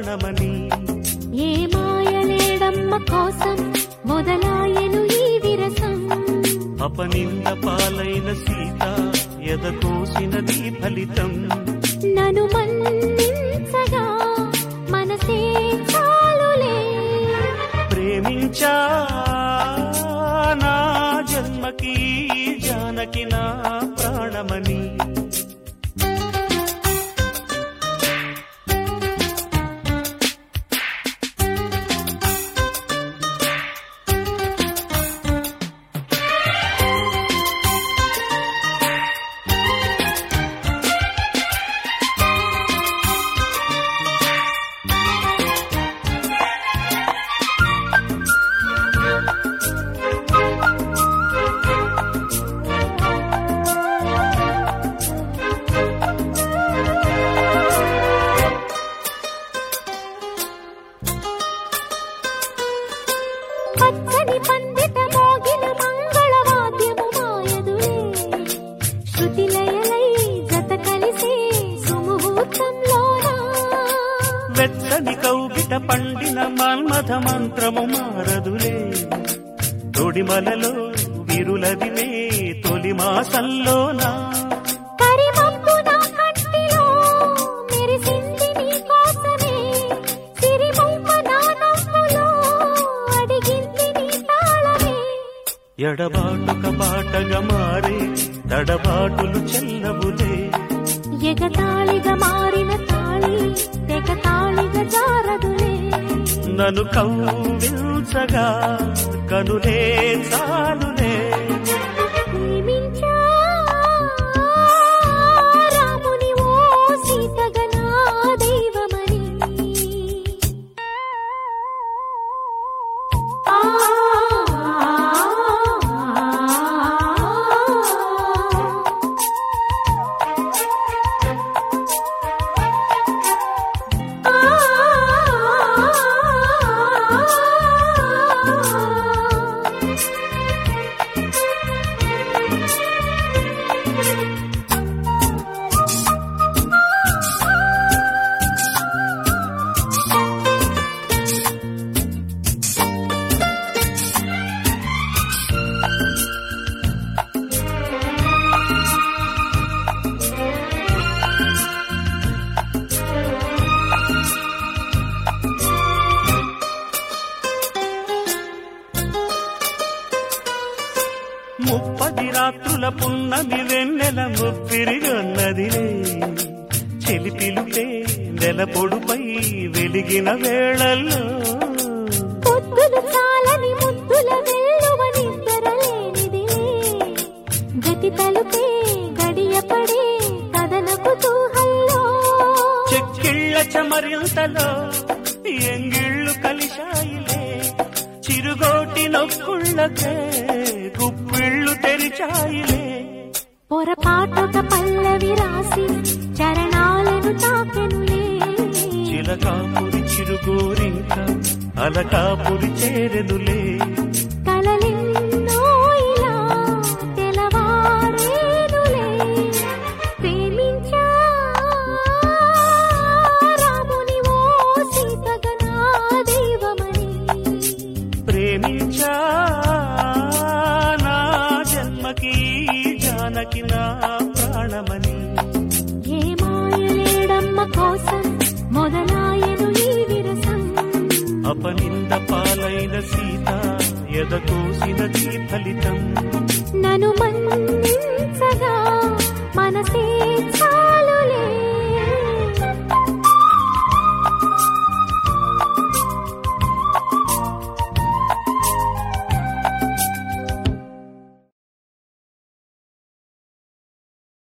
ప్రాణమని. ఏ మాయలేడమ్మ కోసం మొదలాయను ఈ విరసం. అపనింద పాలైన సీత ఎదకోసినది ఫలితం. నను మన్నించగా మనసే చాలులే. ప్రేమించా నా జన్మకి జానకి నా ప్రాణమని. పచ్చని పందిట మోగిన మంగళవాద్యము మాయదులే. శృతిలయలై జత కలిసే సుముహూర్తంలోనా. వెచ్చని కౌగిట పండిన మన్మథ మంత్రము మారదులే. తొడిమలలో విరులదినే తొలి మాసంలోనా. కరిమబ్బు నా కంటిలో మెరిసింది నీ కోసమే. సిరిమొమ్మ నా నవ్వులో అడిగింది నీ తాళమే. ఎడబాటుక బాటగా మారే తడబాటులు చెల్లవులే. ఎగతాళిగా మారిన తాళి తెగతాళిగా జారదులే. నన్ను కౌగిల్చగా కనులే చాలులే. ప్రేమించా రాముని ఓ సీతగా నా దైవమని. ముప్పది రాత్రుల పున్నమి వెన్నెల ముప్పిరిగొన్నదిలే. చెలిపిలుపే నెల పొడుపై వెలిగిన వేళల్లో. పొద్దులు చాలని ముద్దుల వెల్లువ నిద్రలేనిదిలే. గతి తలుపే గడియపడే కదన కుతూహల్లో. చెక్కిళ్ళ చమరింతలో ఎంగిళ్ళు కలిశాయిలే. చిరుగోటి నొక్కుళ్ళకే గుప్పిళ్ళు తెరిచాయిలే. పొరపాటుగా పల్లవి రాసి చరణాలను తాకెనులే. చిలకాపురి చిరుగోరింక అలకాపురి చేరెనులే. కలలెన్నో ఇలా తెలవారేనులే. ప్రేమించా రాముని ఓ సీతగా నా దైవమని. ప్రేమించా నా జన్మకి జానకి నా ప్రాణమని. ఏ మాయలేడమ్మ కోసం మొదలాయను ఈ విరసం. అపనింద పాలైన సీత ఎదకోసినది ఫలితం. నను మన్నించగా మనసే